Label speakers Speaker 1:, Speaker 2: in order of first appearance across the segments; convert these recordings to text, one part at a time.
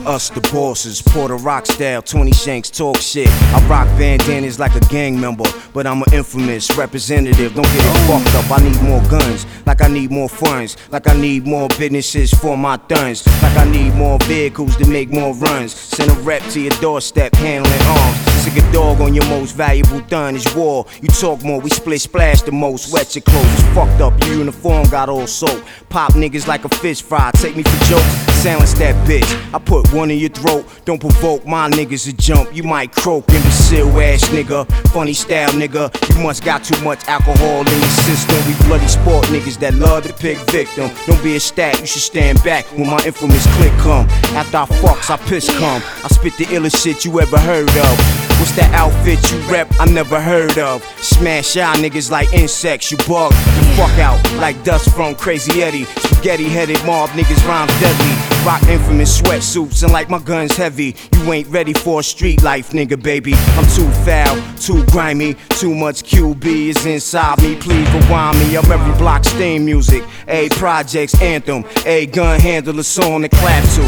Speaker 1: us the bosses. Porter Rock style, 20 Shanks talk shit. I rock bandanas like a gang member, but I'm an infamous representative. Don't get it fucked up. I need more guns, like I need more funds, like I need more businesses for my thuns, like I need more vehicles to make more runs. Send a rep to your doorstep, handling arms. Sick a dog on your most valuable done is war. You talk more, we split splash the most. Wet your clothes, it's fucked up. Your uniform got all soap. Pop niggas like a fish fry. Take me for jokes, silence that bitch. I put one in your throat. Don't provoke my niggas to jump. You might croak, imbecile ass nigga. Funny style nigga. You must got too much alcohol in your system. We bloody sport niggas that love to pick victim. Don't be a stat, you should stand back when my infamous click come. After I fucks, I piss come. I spit the illest shit you ever heard of. What's that outfit you rep I never heard of? Smash y'all niggas like insects, you bug the fuck out like dust from Crazy Eddie. Spaghetti headed mob niggas rhyme deadly. Rock infamous sweatsuits and like my guns heavy. You ain't ready for a street life, nigga, baby. I'm too foul, too grimy, too much QB is inside me. Please rewind me. I'm every block's theme music, a project's anthem, a gun handler song to clap to.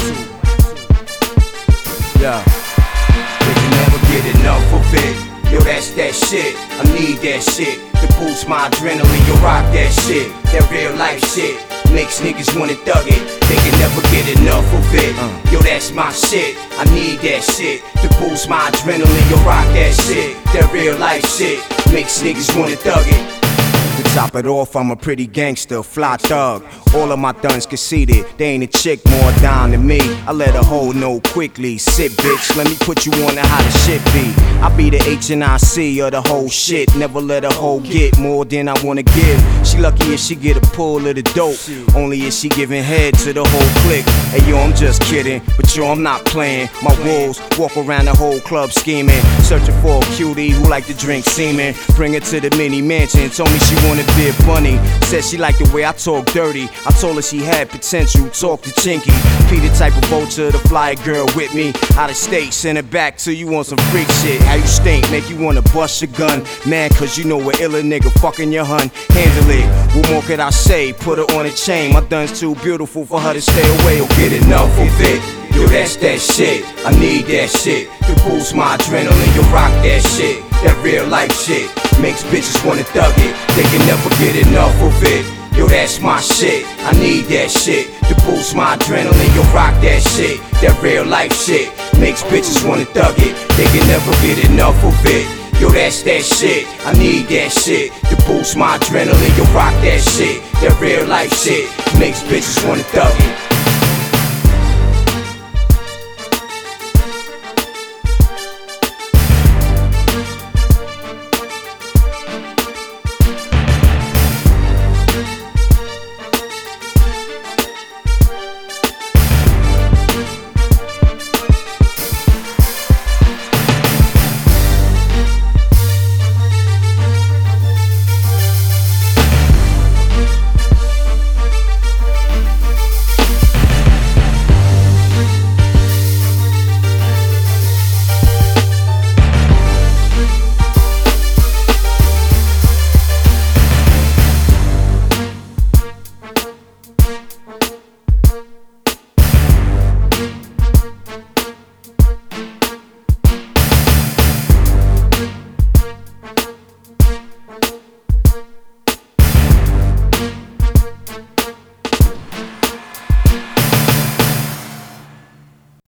Speaker 1: Yeah. They can never get enough of it. Yo, that's that shit. I need that shit to boost my adrenaline. Yo, rock that shit. That real life shit makes niggas wanna thug it. They can never get enough of it. Yo, that's my shit. I need that shit to boost my adrenaline. Yo, rock that shit. That real life shit makes niggas wanna thug it. To top it off, I'm a pretty gangster, fly thug. All of my thuns conceited, they ain't a chick more down than me. I let a hoe know quickly, sit bitch, let me put you on to how the shit be. I be the HNIC of the whole shit, never let a hoe get more than I wanna give. She lucky if she get a pull of the dope, only if she giving head to the whole clique. Hey yo, I'm just kidding, but yo, I'm not playing. My wolves walk around the whole club scheming, searching for a cutie who like to drink semen. Bring her to the mini mansion, told me she wanna be a bunny. Said she liked the way I talk dirty. I told her she had potential, talk to Chinky. Be the type of vulture to fly a girl with me out of state, send her back till you want some freak shit. How you stink, make you wanna bust your gun. Man, cause you know a iller nigga fucking your hun. Handle it, what more could I say? Put her on a chain, my dun's too beautiful for her to stay away. Don't get enough of it. Yo, that's that shit. I need that shit to boost my adrenaline. Yo, rock that shit. That real life shit makes bitches wanna thug it. They can never get enough of it. Yo, that's my shit. I need that shit to boost my adrenaline. Yo, rock that shit. That real life shit makes bitches wanna thug it. They can never get enough of it. Yo, that's that shit. I need that shit to boost my adrenaline. Yo, rock that shit. That real life shit makes bitches wanna thug it.